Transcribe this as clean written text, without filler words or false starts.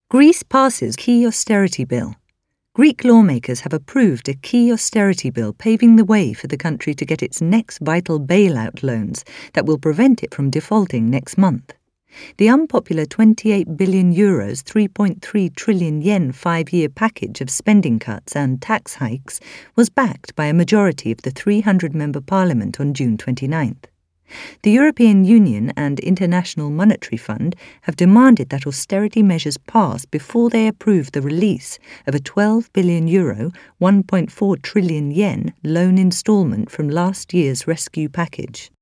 Greece passes key austerity bill. Greek lawmakers have approved a key austerity bill paving the way for the country to get its next vital bailout loans that will prevent it from defaulting next month. The unpopular €28 billion, 3.3 trillion yen 5-year package of spending cuts and tax hikes was backed by a majority of the 300-member parliament on June 29th. The European Union and International Monetary Fund have demanded that austerity measures pass before they approve the release of a €12 billion, 1.4 trillion yen loan instalment from last year's rescue package.